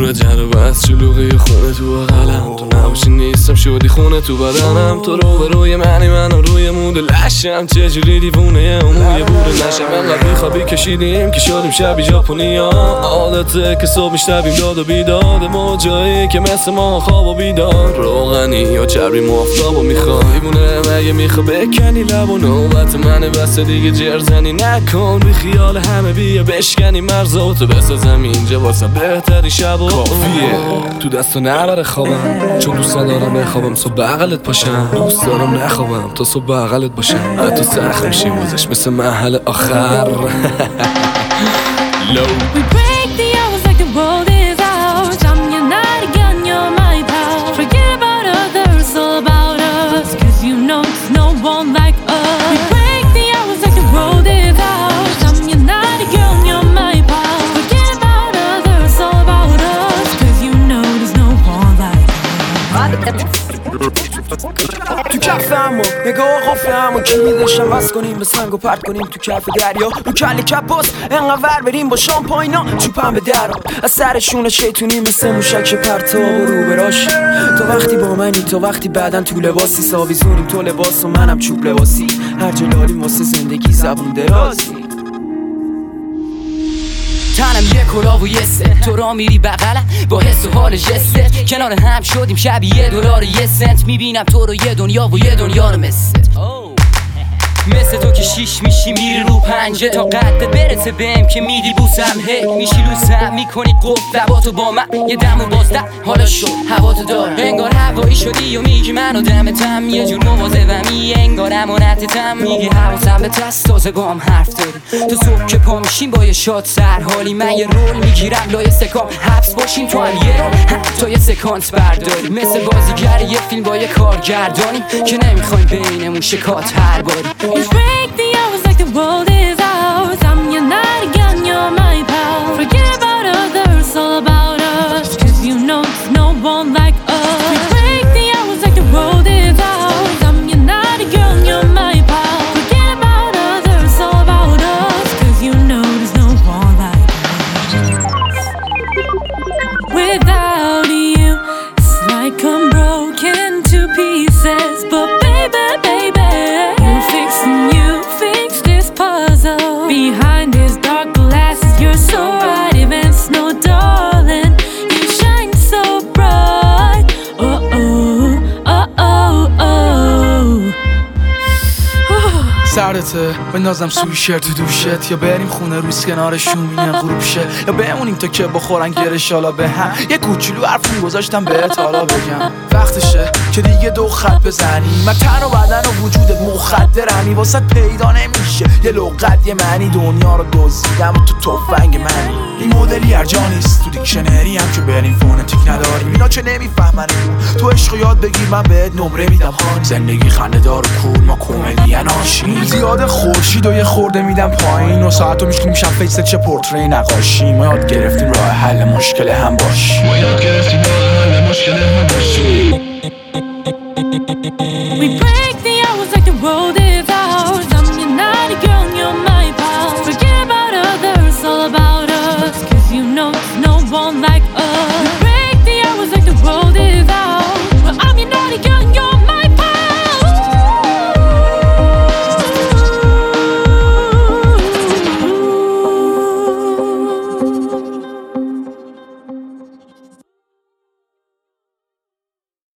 خونه جر و بس شلوغی خونه تو بغلم، تو نباشی نیستم شدی خونه تو بدنم. تو رو به روی منی منو روی مود لشم، چجوری دیوونه موی بوده نشم. انقدر بیخوابی کشیدیم که شدیم شبی ژاپنی ها. عادته که صبح میشنویم داد و بیداد، موجایی که مثل ما خواب و بیدار. روغنی یا چربی مافتاب و میخوای دیوونه مگه میخوا بکنی لب و نوبت منه بس دیگه جرزنی نکن. بی خیال همه بیا بشکنی مرزاتو بسازم اینجا واسه بهتری شب و کافیه. تو دستو نبره خوابم چون دوست ندارم بخوابم صبح بغلت پاشم. دوست دارم نخوابم تا صبح بغلت باشم. حتی سخت میشی وزش مثل محل آخر. We break the hours like the world is ours. I'm your night again, you're my pal. Forget about others, all about us. Cause you know there's no one like us. We break the hours like the world is ours. I'm your night again, you're my pal. Forget about others, all about us. Cause you know there's no one like us. تو کفم و نگاه قفلم و کمی داشتم بس کنیم به سنگ و پرد کنیم تو کف دریا. رو کل کپاس انقدر بریم با شامپاینا چوبم به درا از سرشون شیطونی مثل موشک پرتاب و رو براش. تو وقتی با منی تو وقتی بعدن تو لباسی ساویزونیم تو لباس و منم چوب لباسی. هر جلالیم واسه زندگی زبون درازی. تنم یه کلاه و یه ست تو را میری بغلم با حس و حال جست. کنار هم شدیم شبیه $1 یه سنت. میبینم تو رو یه دنیا و یه دنیا رو مثل تو که شیش میشی میری رو پنجه تا قدت برسه بهم که میدی بوسم. هی میشی لوسم میکنی قفل لباتو با من یه دم و بازده حالا شد هواتو دار. انگار هوایی شدی و میگی منو دمتم یه جور مواظبمی. انگار امانتتم میگی حواسم به دست تازه با هم حرف داری. تو صبح که پا میشیم با یه شات سرحالی. من یه رول میگیرم لای سکام حبس باشیم تو هم یه رول حتی یه سکانس برداری. مثل بازیگر یه فیلم با یه کارگردانی که نمیخوایم بینمون شکات هر باری. We break the hours like the world is ours. I'm your night again, you're my pal. Forget about others, all about us. Cause you know there's no one like us. We break the hours like the world is ours. I'm your night again, you're my pal. Forget about others, all about us. Cause you know there's no one like us. Without you, it's like I'm broken to pieces. But baby, you fix this puzzle. Behind these dark glasses, you're so bright, even snow, darling. You shine so bright. Oh oh, oh oh, oh. سردته بندازم سویشر تو دوشت یا بریم خونه روز کنارشون میگن غروب شه یا بمونیم تا که بخورن گرش حالا به هم. یه کوچولو حرف میگذاشتم بهت حالا بگم وقتشه که دیگه دو خط بزنی. من تن و بدن و وجودت مخدرمی واسه پیدا نمیشه یه لغت یه معنی. دنیا رو دزدیدم و تو تفنگ منی. این مدلی هر جا نیست تو دیکشنری هم که بریم فونتیک نداریم. اینا چه نمیفهمن تو عشق یاد بگیر من بهت نمره میدم هانی. زندگی خنده دار و کول ما کمدین آشین. زیاد خورشید و یه خورده میدم پایین و ساعتو میشکنیم شب فیست چه پورتری نقاشی. ما یاد گرفتیم راه حل مشکل هم باش. ما یاد گرفتیم راه حل مشکل هم باشی.